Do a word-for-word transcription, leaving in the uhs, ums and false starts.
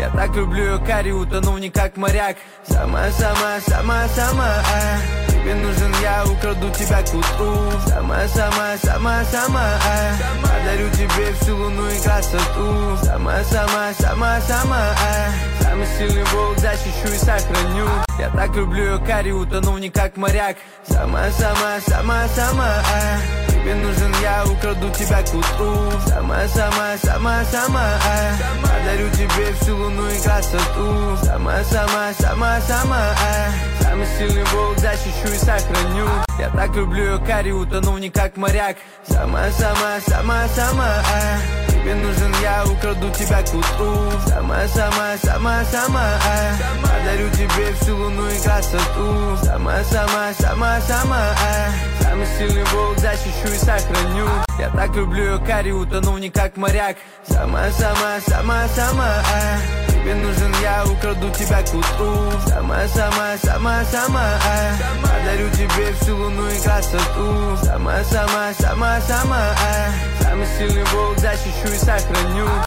Я так люблю ее карри, утону в ней как моряк. Сама, сама, сама, сама, а. Тебе нужен я, украду тебя к утру. Сама, сама, сама, сама, а. Подарю тебе всю луну и красоту. Сама, сама, сама, сама, а. Самый сильный волк, защищу и сохраню. Я так люблю ее карри, утону в ней как моряк. Сама, сама, сама, сама, а. Тебе нужен я, украду тебя к утру. Сама, сама, сама, сама, а. Подарю тебе всю луну и красоту. Сама, сама, сама, сама, а. Самый сильный волк, защищу и сохраню. Я так люблю ее карри, утону в ней как моряк. Сама, сама, сама, сама, а. Тебе нужен я, украду тебя к утру. Сама, сама, сама, сама, а. Подарю тебе всю луну и красоту. Сама, сама, сама, сама, а. Самый сильный волк, защищу и сохраню. Я так люблю ее карри, утону в ней как моряк. Сама, сама, сама, сама, а. Тебе нужен я, украду тебя к утру. Сама, сама, сама, сама, а. Подарю тебе всю луну и красоту. Сама, сама, сама, сама, а. Самый сильный волк, защищу и сохраню.